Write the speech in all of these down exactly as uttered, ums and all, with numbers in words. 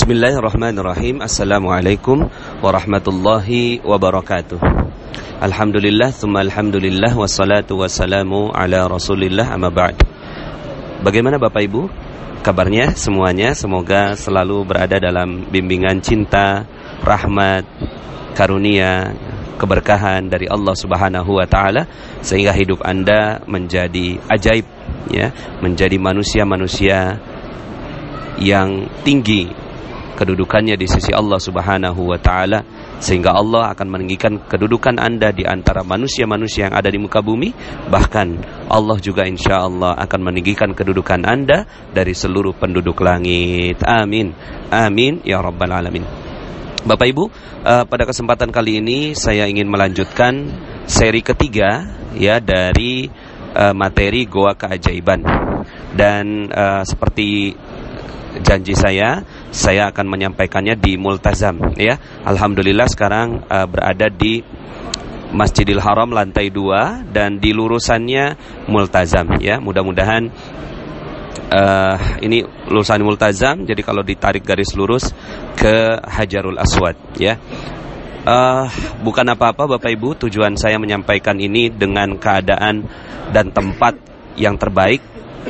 Bismillahirrahmanirrahim. Assalamualaikum warahmatullahi wabarakatuh. Alhamdulillah, thumma alhamdulillah, wassalatu wassalamu ala rasulillah, amma ba'd. Bagaimana Bapak Ibu kabarnya semuanya? Semoga selalu berada dalam bimbingan cinta, rahmat, karunia, keberkahan dari Allah Subhanahu wa taala, sehingga hidup Anda menjadi ajaib, ya, menjadi manusia-manusia yang tinggi kedudukannya di sisi Allah Subhanahu wa taala, sehingga Allah akan meninggikan kedudukan Anda di antara manusia-manusia yang ada di muka bumi. Bahkan Allah juga insya Allah akan meninggikan kedudukan Anda dari seluruh penduduk langit. Amin, amin ya rabbal alamin. Bapak Ibu, uh, pada kesempatan kali ini saya ingin melanjutkan seri ketiga, ya, dari uh, materi Goa Keajaiban. Dan uh, seperti janji saya, saya akan menyampaikannya di Multazam, ya. Alhamdulillah sekarang uh, berada di Masjidil Haram lantai dua dan di lurusannya Multazam, ya. Mudah-mudahan uh, ini lurusan Multazam, jadi kalau ditarik garis lurus ke Hajarul Aswad, ya. Uh, bukan apa-apa Bapak Ibu, tujuan saya menyampaikan ini dengan keadaan dan tempat yang terbaik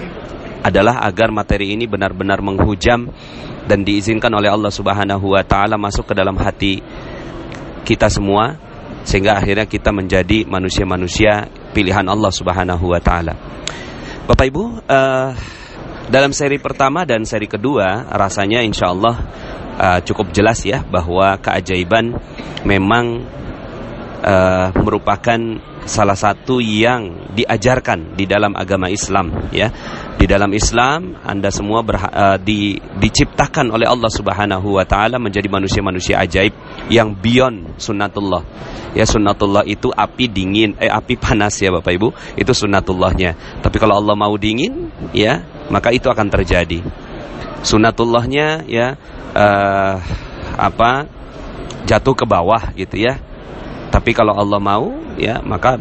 adalah agar materi ini benar-benar menghujam dan diizinkan oleh Allah Subhanahu wa taala masuk ke dalam hati kita semua, sehingga akhirnya kita menjadi manusia-manusia pilihan Allah Subhanahu wa taala. Bapak Ibu, uh, dalam seri pertama dan seri kedua rasanya insyaallah uh, cukup jelas, ya, bahwa keajaiban memang uh, merupakan salah satu yang diajarkan di dalam agama Islam, ya. Di dalam Islam Anda semua berha- uh, di, diciptakan oleh Allah Subhanahu wa taala menjadi manusia-manusia ajaib yang beyond sunnatullah. Ya, sunnatullah itu api dingin, eh api panas, ya Bapak Ibu. Itu sunnatullahnya. Tapi kalau Allah mau dingin, ya, maka itu akan terjadi. Sunnatullahnya, ya, uh, apa? jatuh ke bawah gitu, ya. Tapi kalau Allah mau, ya, maka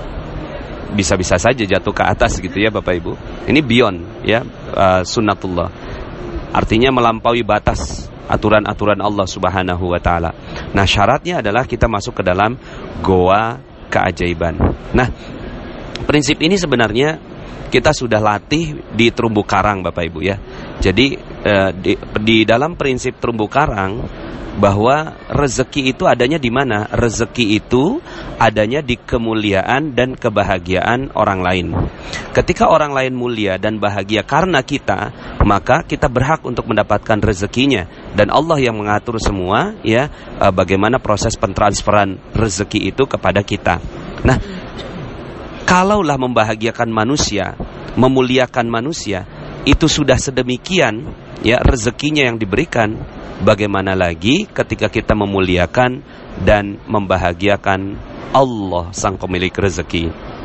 bisa-bisa saja jatuh ke atas gitu, ya Bapak Ibu. Ini beyond, ya, uh, sunnatullah. Artinya melampaui batas aturan-aturan Allah Subhanahu wa taala. Nah, syaratnya adalah kita masuk ke dalam goa keajaiban. Nah, prinsip ini sebenarnya kita sudah latih di terumbu karang Bapak Ibu, ya. Jadi uh, di, di dalam prinsip terumbu karang, bahwa rezeki itu adanya di mana? Rezeki itu adanya di kemuliaan dan kebahagiaan orang lain. Ketika orang lain mulia dan bahagia karena kita, maka kita berhak untuk mendapatkan rezekinya. Dan Allah yang mengatur semua, ya, bagaimana proses pentransferan rezeki itu kepada kita. Nah, kalaulah membahagiakan manusia, memuliakan manusia, itu sudah sedemikian, ya, rezekinya yang diberikan, bagaimana lagi ketika kita memuliakan dan membahagiakan Allah sang pemilik rezeki.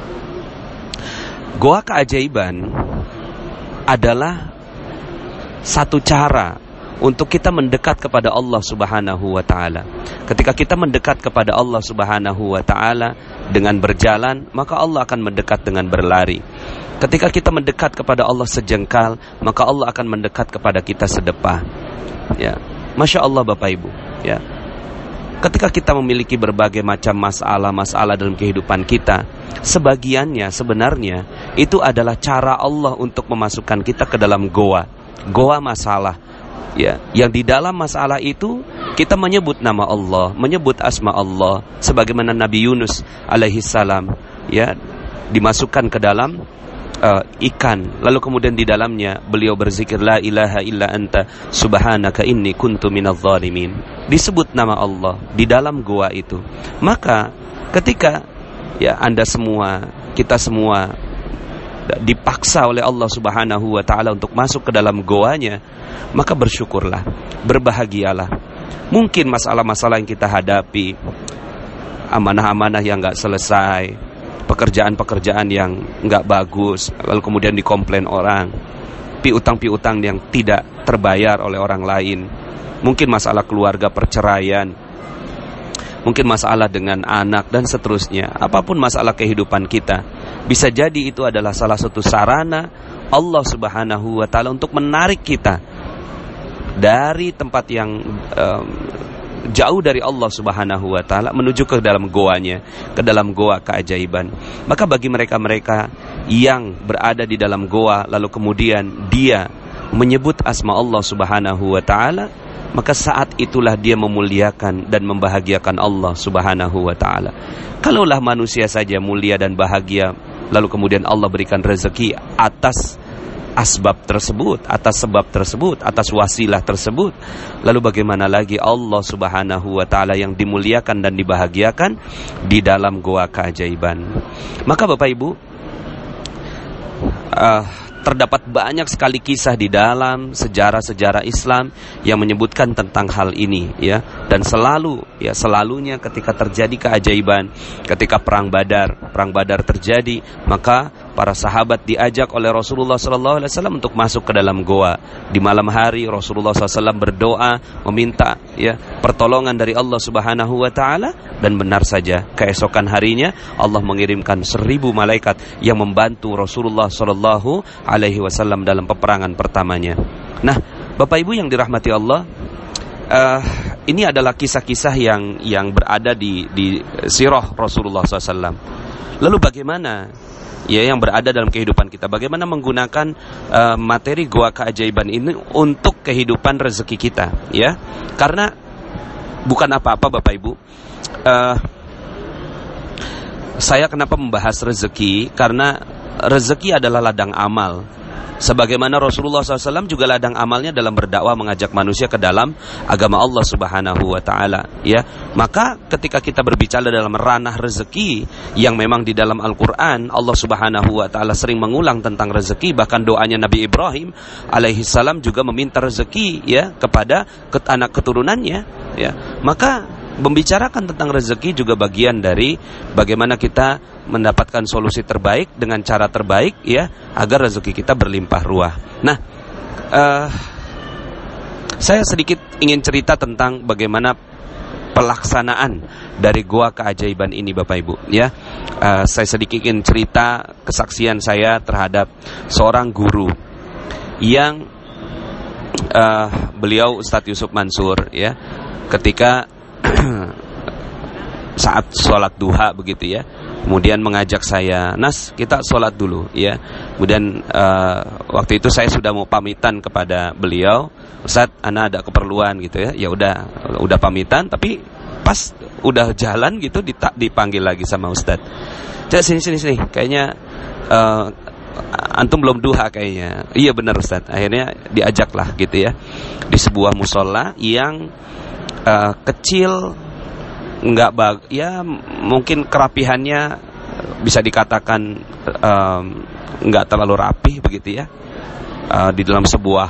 Goa keajaiban adalah satu cara untuk kita mendekat kepada Allah Subhanahu wa taala. Ketika kita mendekat kepada Allah Subhanahu wa taala dengan berjalan, maka Allah akan mendekat dengan berlari. Ketika kita mendekat kepada Allah sejengkal, maka Allah akan mendekat kepada kita sedepah. Ya, Masya Allah Bapak Ibu, ya. Ketika kita memiliki berbagai macam masalah-masalah dalam kehidupan kita, sebagiannya sebenarnya itu adalah cara Allah untuk memasukkan kita ke dalam goa, goa masalah, ya. Yang di dalam masalah itu kita menyebut nama Allah, menyebut asma Allah, sebagaimana Nabi Yunus alaihi salam, ya, dimasukkan ke dalam Uh, ikan, lalu kemudian di dalamnya beliau berzikir la ilaha illa anta subhanaka inni kuntu minadh dhalimin. Disebut nama Allah di dalam goa itu. Maka ketika, ya, Anda semua, kita semua dipaksa oleh Allah Subhanahu wa taala untuk masuk ke dalam goanya, maka bersyukurlah, berbahagialah. Mungkin masalah-masalah yang kita hadapi, amanah-amanah yang enggak selesai, pekerjaan-pekerjaan yang enggak bagus, lalu kemudian dikomplain orang, piutang-piutang yang tidak terbayar oleh orang lain, mungkin masalah keluarga, perceraian, mungkin masalah dengan anak dan seterusnya. Apapun masalah kehidupan kita, bisa jadi itu adalah salah satu sarana Allah Subhanahu wa taala untuk menarik kita dari tempat yang um, jauh dari Allah Subhanahu wa taala menuju ke dalam goanya, ke dalam goa keajaiban. Maka bagi mereka-mereka yang berada di dalam goa lalu kemudian dia menyebut asma Allah Subhanahu wa taala, maka saat itulah dia memuliakan dan membahagiakan Allah Subhanahu wa taala. Kalaulah manusia saja mulia dan bahagia lalu kemudian Allah berikan rezeki atas asbab tersebut, atas sebab tersebut, atas wasilah tersebut, lalu bagaimana lagi Allah Subhanahu wa taala yang dimuliakan dan dibahagiakan di dalam goa keajaiban. Maka Bapak Ibu, uh, terdapat banyak sekali kisah di dalam sejarah-sejarah Islam yang menyebutkan tentang hal ini, ya. Dan selalu, ya, selalunya ketika terjadi keajaiban, ketika perang Badar, perang Badar terjadi, maka para sahabat diajak oleh Rasulullah shallallahu alaihi wasallam untuk masuk ke dalam goa. Di malam hari Rasulullah shallallahu alaihi wasallam berdoa meminta, ya, pertolongan dari Allah Subhanahu wa taala, dan benar saja keesokan harinya Allah mengirimkan seribu malaikat yang membantu Rasulullah shallallahu alaihi wasallam dalam peperangan pertamanya. Nah, Bapak Ibu yang dirahmati Allah, uh, ini adalah kisah-kisah yang yang berada di di sirah Rasulullah shallallahu alaihi wasallam. Lalu bagaimana, ya, yang berada dalam kehidupan kita, bagaimana menggunakan uh, materi goa keajaiban ini untuk kehidupan rezeki kita, ya? Karena bukan apa-apa Bapak Ibu, uh, saya kenapa membahas rezeki, karena rezeki adalah ladang amal. Sebagaimana Rasulullah shallallahu alaihi wasallam juga ladang amalnya dalam berdakwah mengajak manusia ke dalam agama Allah Subhanahu wa taala, ya. Maka ketika kita berbicara dalam ranah rezeki yang memang di dalam Al-Qur'an Allah Subhanahu wa taala sering mengulang tentang rezeki, bahkan doanya Nabi Ibrahim alaihi salam juga meminta rezeki, ya, kepada anak keturunannya, ya. Maka membicarakan tentang rezeki juga bagian dari bagaimana kita mendapatkan solusi terbaik dengan cara terbaik, ya, agar rezeki kita berlimpah ruah. Nah, uh, saya sedikit ingin cerita tentang bagaimana pelaksanaan dari goa keajaiban ini Bapak Ibu, ya. Uh, saya sedikit ingin cerita kesaksian saya terhadap seorang guru yang uh, beliau Ustadz Yusuf Mansur, ya, ketika saat sholat duha begitu, ya, kemudian mengajak saya, Nas, kita sholat dulu, ya. Kemudian uh, waktu itu saya sudah mau pamitan kepada beliau, Ustaz, ana ada keperluan gitu, ya. Ya udah, udah pamitan, tapi pas udah jalan gitu dipanggil lagi sama Ustaz. Jadi sini sini sini, kayaknya uh, antum belum duha kayaknya. Iya benar Ustaz. Akhirnya diajaklah gitu, ya, di sebuah musola yang uh, kecil, nggak bag, ya mungkin kerapihannya bisa dikatakan um, nggak terlalu rapih begitu, ya, uh, di dalam sebuah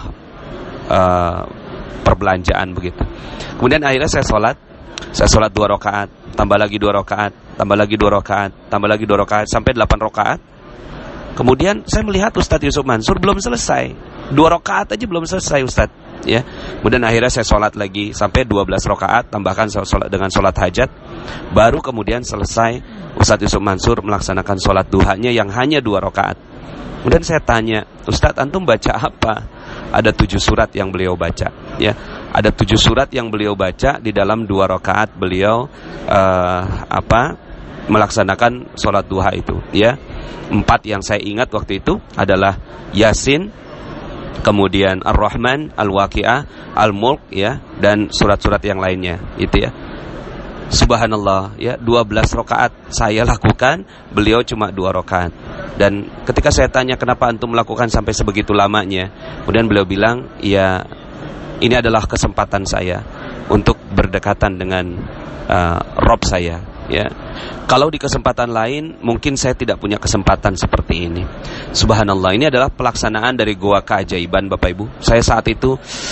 uh, perbelanjaan begitu. Kemudian akhirnya saya sholat, saya sholat dua rakaat, tambah lagi dua rakaat, tambah lagi dua rakaat, tambah lagi dua rakaat sampai delapan rakaat. Kemudian saya melihat Ustadz Yusuf Mansur belum selesai, dua rakaat aja belum selesai Ustadz, ya. Kemudian akhirnya saya sholat lagi sampai dua belas rakaat, tambahkan sholat dengan sholat hajat. Baru kemudian selesai Ustadz Yusuf Mansur melaksanakan sholat duhanya yang hanya dua rakaat. Kemudian saya tanya, Ustadz, antum baca apa? Ada tujuh surat yang beliau baca, ya. Ada tujuh surat yang beliau baca di dalam dua rakaat beliau uh, apa melaksanakan sholat duha itu, ya. Empat yang saya ingat waktu itu adalah Yasin, kemudian Ar-Rahman, Al-Waqi'ah, Al-Mulk, ya, dan surat-surat yang lainnya, itu, ya. Subhanallah, ya, dua belas rakaat saya lakukan, beliau cuma dua rakaat. Dan ketika saya tanya kenapa antum melakukan sampai sebegitu lamanya, kemudian beliau bilang, ya, ini adalah kesempatan saya untuk berdekatan dengan uh, Rob saya, ya. Kalau di kesempatan lain mungkin saya tidak punya kesempatan seperti ini. Subhanallah, ini adalah pelaksanaan dari goa keajaiban Bapak Ibu. Saya saat itu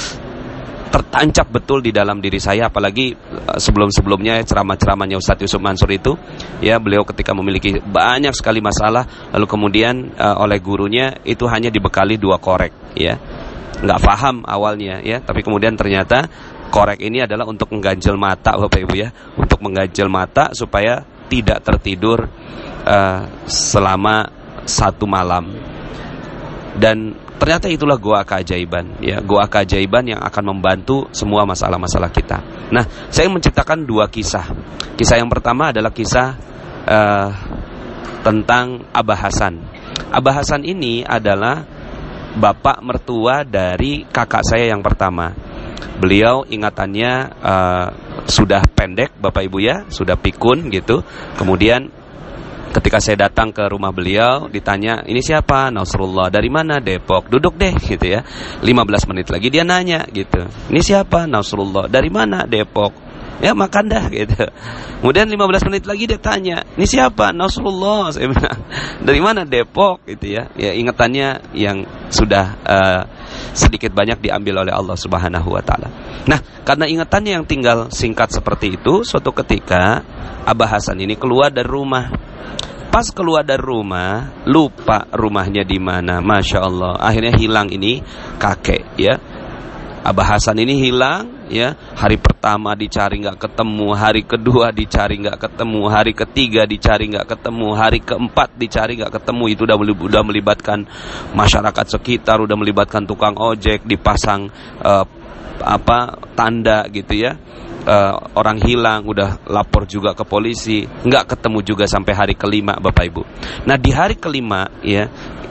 tertancap betul di dalam diri saya, apalagi sebelum-sebelumnya ceramah-ceramahnya Ustadz Yusuf Mansur itu, ya, beliau ketika memiliki banyak sekali masalah, lalu kemudian uh, oleh gurunya itu hanya dibekali dua korek, ya. Nggak paham awalnya, ya, tapi kemudian ternyata korek ini adalah untuk mengganjel mata Bapak Ibu, ya, untuk mengganjel mata supaya tidak tertidur uh, selama satu malam. Dan Ternyata itulah goa keajaiban, ya, goa keajaiban yang akan membantu semua masalah-masalah kita. Nah, saya menceritakan dua kisah. Kisah yang pertama adalah kisah uh, tentang Abah Hasan. Abah Hasan ini adalah bapak mertua dari kakak saya yang pertama. Beliau ingatannya uh, sudah pendek, Bapak Ibu ya, sudah pikun gitu. Kemudian ketika saya datang ke rumah beliau, ditanya, ini siapa? Nasrullah. Dari mana? Depok. Duduk deh gitu ya. lima belas menit lagi dia nanya gitu. Ini siapa? Nasrullah. Dari mana? Depok. Ya makan dah gitu. Kemudian lima belas menit lagi dia tanya, ini siapa? Nasrullah. Saya bilang, dari mana? Depok gitu ya. Ya ingatannya yang sudah uh, sedikit banyak diambil oleh Allah Subhanahu wa taala. Nah, karena ingatannya yang tinggal singkat seperti itu, suatu ketika Abah Hasan ini keluar dari rumah. Pas keluar dari rumah, lupa rumahnya di mana. Masya Allah, akhirnya hilang ini kakek ya. Abah Hasan ini hilang ya. Hari pertama dicari nggak ketemu, hari kedua dicari nggak ketemu, hari ketiga dicari nggak ketemu, hari keempat dicari nggak ketemu. Itu udah udah melibatkan masyarakat sekitar, udah melibatkan tukang ojek, dipasang uh, apa tanda gitu ya. Uh, orang hilang, udah lapor juga ke polisi, nggak ketemu juga sampai hari kelima, Bapak Ibu. Nah di hari kelima ya,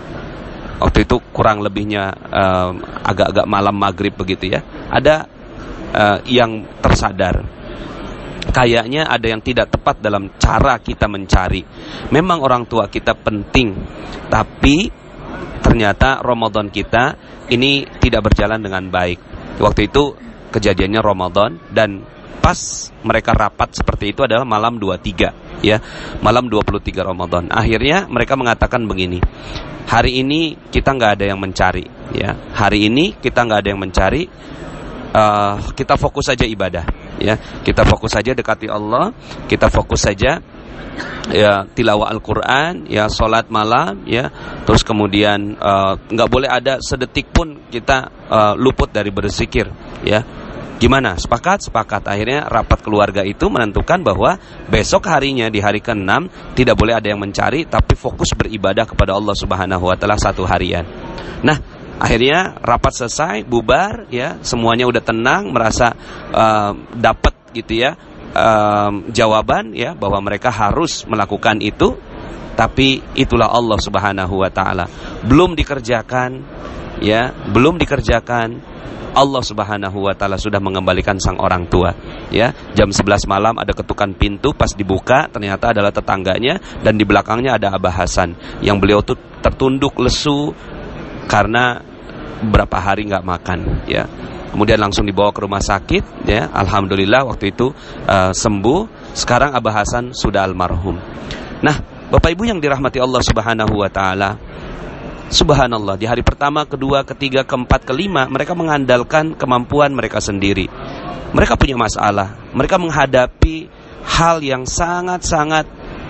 waktu itu kurang lebihnya uh, agak-agak malam maghrib begitu ya, ada uh, yang tersadar. Kayaknya ada yang tidak tepat dalam cara kita mencari. Memang orang tua kita penting, tapi ternyata Ramadan kita ini tidak berjalan dengan baik. Waktu itu kejadiannya Ramadan dan pas mereka rapat seperti itu adalah malam dua puluh tiga ya, malam dua puluh tiga Ramadan. Akhirnya mereka mengatakan begini, hari ini kita nggak ada yang mencari ya, hari ini kita nggak ada yang mencari, uh, kita fokus saja ibadah ya, kita fokus saja dekati Allah, kita fokus saja ya tilawah Al-Quran ya, sholat malam ya, terus kemudian uh, nggak boleh ada sedetik pun kita uh, luput dari berzikir ya. Gimana? Sepakat? Sepakat. Akhirnya rapat keluarga itu menentukan bahwa besok harinya di hari keenam tidak boleh ada yang mencari, tapi fokus beribadah kepada Allah Subhanahu wa taala satu harian. Nah, akhirnya rapat selesai, bubar ya, semuanya udah tenang, merasa uh, dapat gitu ya uh, jawaban ya bahwa mereka harus melakukan itu, tapi itulah Allah Subhanahu wa taala. Belum dikerjakan ya, belum dikerjakan, Allah Subhanahu wa taala sudah mengembalikan sang orang tua ya. Jam sebelas malam ada ketukan pintu, pas dibuka ternyata adalah tetangganya, dan di belakangnya ada Abah Hasan yang beliau tuh tertunduk lesu karena berapa hari nggak makan ya. Kemudian langsung dibawa ke rumah sakit ya. Alhamdulillah waktu itu uh, sembuh. Sekarang Abah Hasan sudah almarhum. Nah, Bapak Ibu yang dirahmati Allah Subhanahu wa taala, subhanallah, di hari pertama, kedua, ketiga, keempat, kelima, mereka mengandalkan kemampuan mereka sendiri. Mereka punya masalah, mereka menghadapi hal yang sangat-sangat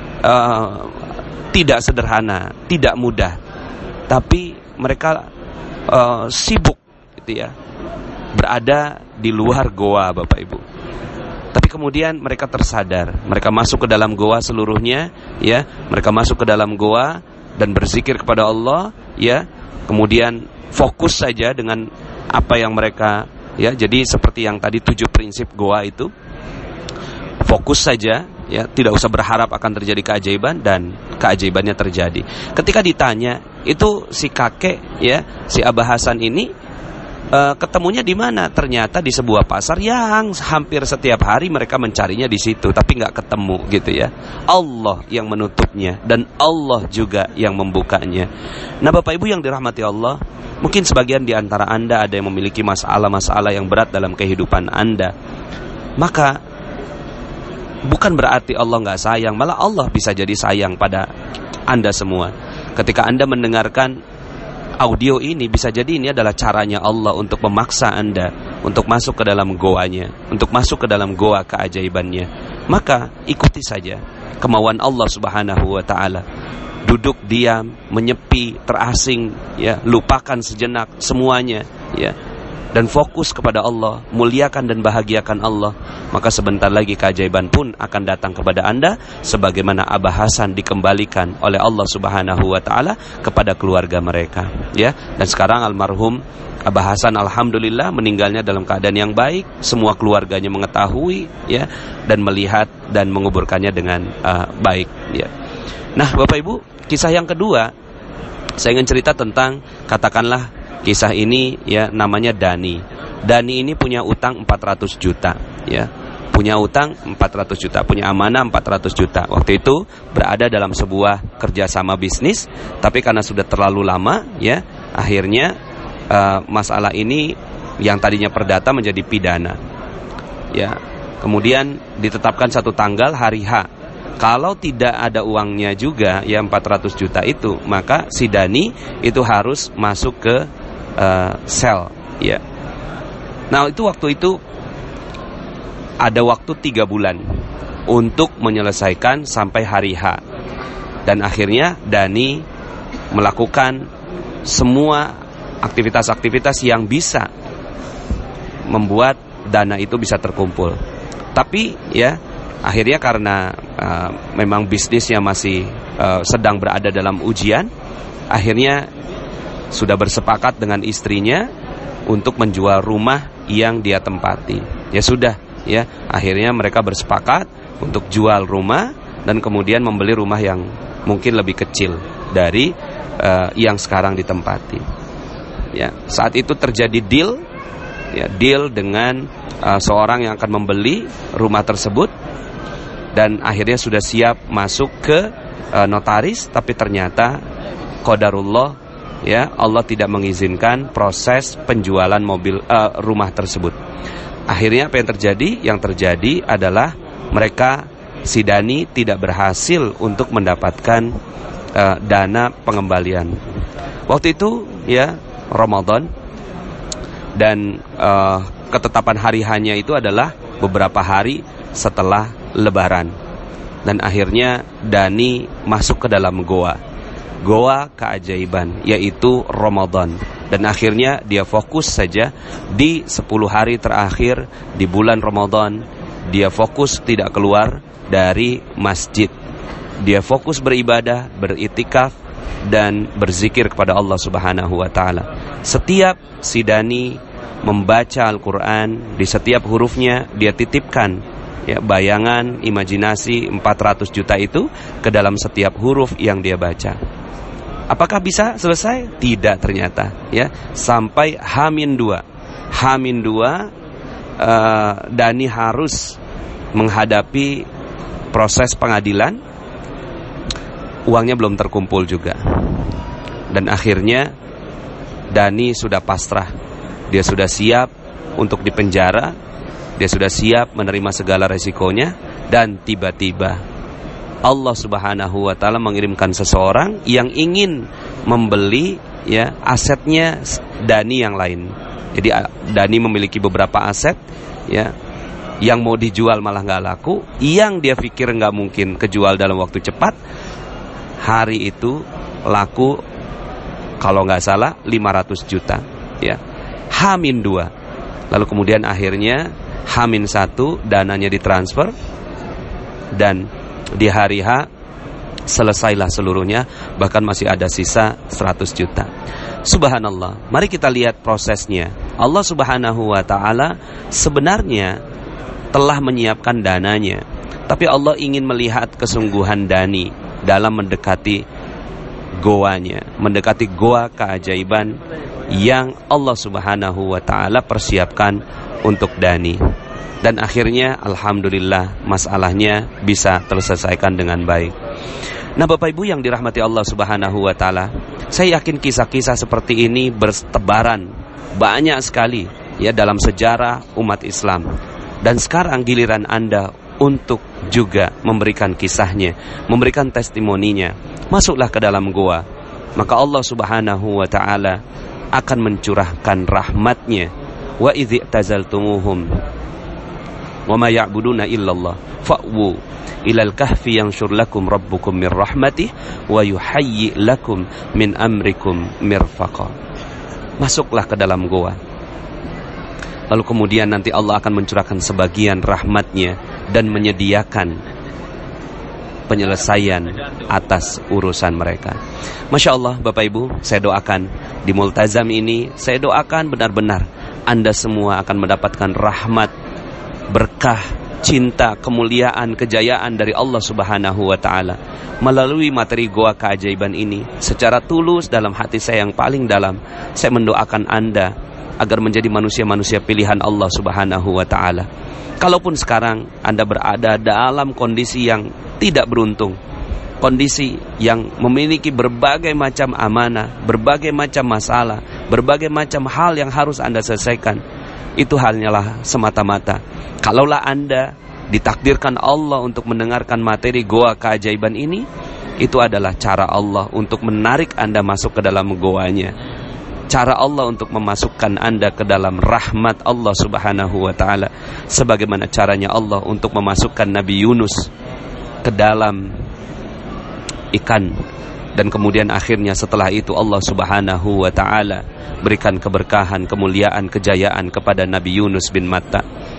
uh, tidak sederhana, tidak mudah. Tapi mereka uh, sibuk gitu ya, berada di luar goa, Bapak Ibu. Tapi kemudian mereka tersadar, mereka masuk ke dalam goa seluruhnya ya, mereka masuk ke dalam goa dan berzikir kepada Allah ya, kemudian fokus saja dengan apa yang mereka ya. Jadi seperti yang tadi tujuh prinsip goa itu, fokus saja ya, tidak usah berharap akan terjadi keajaiban, dan keajaibannya terjadi. Ketika ditanya itu si kakek ya, si Abah Hasan ini uh, ketemunya di mana? Ternyata di sebuah pasar yang hampir setiap hari mereka mencarinya di situ, tapi nggak ketemu gitu ya. Allah yang menutupnya dan Allah juga yang membukanya. Nah, Bapak Ibu yang dirahmati Allah, mungkin sebagian di antara Anda ada yang memiliki masalah-masalah yang berat dalam kehidupan Anda. Maka bukan berarti Allah nggak sayang, malah Allah bisa jadi sayang pada Anda semua. Ketika Anda mendengarkan audio ini, bisa jadi ini adalah caranya Allah untuk memaksa Anda untuk masuk ke dalam goanya, untuk masuk ke dalam goa keajaibannya. Maka ikuti saja kemauan Allah Subhanahu wa taala. Duduk diam, menyepi, terasing ya, lupakan sejenak semuanya ya. dan fokus kepada Allah, muliakan dan bahagiakan Allah, maka sebentar lagi keajaiban pun akan datang kepada Anda, sebagaimana Abah Hasan dikembalikan oleh Allah Subhanahu wa taala kepada keluarga mereka, ya. Dan sekarang almarhum Abah Hasan alhamdulillah meninggalnya dalam keadaan yang baik, semua keluarganya mengetahui, ya, dan melihat dan menguburkannya dengan uh, baik, ya. Nah, Bapak Ibu, kisah yang kedua saya ingin cerita tentang, katakanlah kisah ini, ya, namanya Dani. Dani ini punya utang empat ratus juta, ya. Punya utang empat ratus juta, punya amanah empat ratus juta. Waktu itu berada dalam sebuah kerjasama bisnis, tapi karena sudah terlalu lama, ya, akhirnya uh, masalah ini yang tadinya perdata menjadi pidana. Ya. Kemudian ditetapkan satu tanggal hari H. Kalau tidak ada uangnya juga, ya, empat ratus juta itu, maka si Dani itu harus masuk ke Uh, sel, ya. Nah, itu waktu itu ada waktu tiga bulan untuk menyelesaikan sampai hari H. Dan akhirnya Dani melakukan semua aktivitas-aktivitas yang bisa membuat dana itu bisa terkumpul. Tapi, ya, akhirnya karena uh, memang bisnisnya masih uh, sedang berada dalam ujian, akhirnya sudah bersepakat dengan istrinya untuk menjual rumah yang dia tempati. Ya sudah, ya, akhirnya mereka bersepakat untuk jual rumah dan kemudian membeli rumah yang mungkin lebih kecil dari uh, yang sekarang ditempati. Ya, saat itu terjadi deal, ya, deal dengan uh, seorang yang akan membeli rumah tersebut, dan akhirnya sudah siap masuk ke uh, notaris, tapi ternyata qadarullah, ya, Allah tidak mengizinkan proses penjualan mobil uh, rumah tersebut. Akhirnya apa yang terjadi? Yang terjadi adalah mereka, si Dani tidak berhasil untuk mendapatkan uh, dana pengembalian. Waktu itu, ya, Ramadan, dan uh, ketetapan hari hanya itu adalah beberapa hari setelah Lebaran. Dan akhirnya Dani masuk ke dalam goa. Goa keajaiban, yaitu Ramadan. Dan akhirnya dia fokus saja di sepuluh hari terakhir di bulan Ramadan. Dia fokus tidak keluar dari masjid. Dia fokus beribadah, beriktikaf, dan berzikir kepada Allah Subhanahu wa taala. Setiap si Dani membaca Al-Quran, di setiap hurufnya dia titipkan, ya, bayangan, imajinasi empat ratus juta itu ke dalam setiap huruf yang dia baca. Apakah bisa selesai? Tidak ternyata, ya. Sampai Hamin dua Hamin dua uh, Dani harus menghadapi proses pengadilan. Uangnya belum terkumpul juga. Dan akhirnya Dani sudah pasrah. Dia sudah siap untuk dipenjara. Dia sudah siap menerima segala resikonya. Dan tiba-tiba Allah Subhanahu wa taala mengirimkan seseorang yang ingin membeli, ya, asetnya Dani yang lain. Jadi Dani memiliki beberapa aset, ya, yang mau dijual malah nggak laku, yang dia pikir nggak mungkin kejual dalam waktu cepat, hari itu laku kalau nggak salah lima ratus juta, ya. Hamin dua. Lalu kemudian akhirnya Hamin satu dananya ditransfer, dan di hari H selesailah seluruhnya, bahkan masih ada sisa seratus juta. Subhanallah. Mari kita lihat prosesnya. Allah Subhanahu wa taala sebenarnya telah menyiapkan dananya, tapi Allah ingin melihat kesungguhan Dani dalam mendekati goanya, mendekati goa keajaiban yang Allah Subhanahu wa taala persiapkan untuk Dani. Dan akhirnya alhamdulillah masalahnya bisa terselesaikan dengan baik. Nah, Bapak Ibu yang dirahmati Allah Subhanahu wa taala, saya yakin kisah-kisah seperti ini bertebaran banyak sekali, ya, dalam sejarah umat Islam. Dan sekarang giliran Anda untuk juga memberikan kisahnya, memberikan testimoninya. Masuklah ke dalam goa, maka Allah Subhanahu wa taala akan mencurahkan rahmatnya. Wa idzi tazaltumuhum wa ma ya'buduna illallah fa'wu ilal kahfi yanshur lakum rabbukum min rahmatih wa yuhayyi lakum min amrikum mirfaqa. Masuklah ke dalam goa. lalu kemudian nanti Allah akan mencurahkan sebagian rahmatnya dan menyediakan penyelesaian atas urusan mereka. Masya Allah, Bapak Ibu, saya doakan di Multazam ini, saya doakan benar-benar Anda semua akan mendapatkan rahmat, berkah, cinta, kemuliaan, kejayaan dari Allah Subhanahu wa Ta'ala melalui materi Goa Keajaiban ini. Secara tulus dalam hati saya yang paling dalam, saya mendoakan Anda agar menjadi manusia-manusia pilihan Allah Subhanahu wa Ta'ala. Kalaupun sekarang Anda berada dalam kondisi yang tidak beruntung, kondisi yang memiliki berbagai macam amanah, berbagai macam masalah, berbagai macam hal yang harus Anda selesaikan, itu hanyalah semata-mata kalaulah Anda ditakdirkan Allah untuk mendengarkan materi Goa Keajaiban ini, itu adalah cara Allah untuk menarik Anda masuk ke dalam goanya, cara Allah untuk memasukkan Anda ke dalam rahmat Allah Subhanahu wa Ta'ala, sebagaimana caranya Allah untuk memasukkan Nabi Yunus ke dalam ikan, dan kemudian akhirnya setelah itu Allah Subhanahu wa Ta'ala berikan keberkahan, kemuliaan, kejayaan kepada Nabi Yunus bin Matta.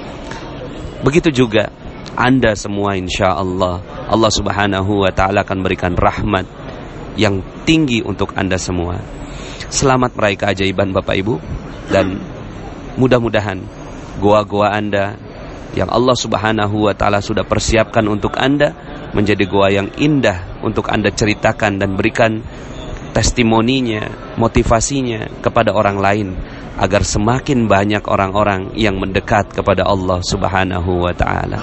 Begitu juga Anda semua, insya Allah Allah Subhanahu wa Ta'ala akan berikan rahmat yang tinggi untuk Anda semua. Selamat meraih keajaiban Bapak Ibu, dan mudah-mudahan goa-goa Anda yang Allah Subhanahu wa Ta'ala sudah persiapkan untuk Anda menjadi goa yang indah untuk Anda ceritakan dan berikan testimoninya, motivasinya kepada orang lain, agar semakin banyak orang-orang yang mendekat kepada Allah Subhanahu wa Ta'ala.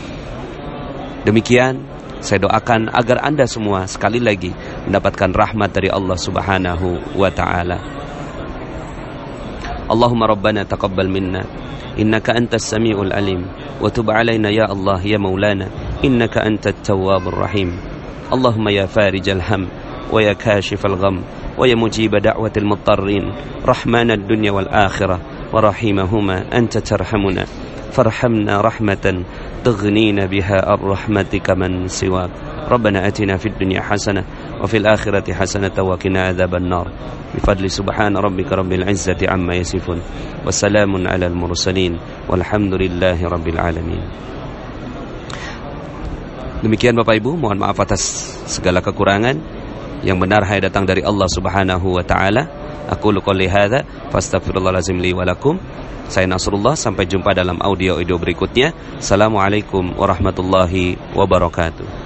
Demikian saya doakan agar Anda semua sekali lagi mendapatkan rahmat dari Allah Subhanahu wa Ta'ala. Allahumma rabbana taqabbal minna innaka antas samiul alim wa tub alaina ya Allah ya maulana innaka antat tawwabur rahim. Allahumma ya farijal ham wa ya kashifal gham wa ya mujib da'watil muttarrin rahmanad dunya wal akhirah wa rahimahuma anta tarhamuna farhamna rahmatan tughnina biha ar-rahmatika man siwak. Rabbana atina fid dunya hasanah wa fil akhirati hasanah wa qina adzaban nar. Bifadli subhana rabbika rabbil izzati amma yasifun wa salamun alal mursalin walhamdulillahi rabbil alamin. Demikian Bapak Ibu, mohon maaf atas segala kekurangan. Yang benar hanya datang dari Allah Subhanahu wa Ta'ala. Aqulu qouli hadza fastaghfirullahalazim li wa lakum. Saya Nasrullah, sampai jumpa dalam audio-audio berikutnya. Assalamualaikum warahmatullahi wabarakatuh.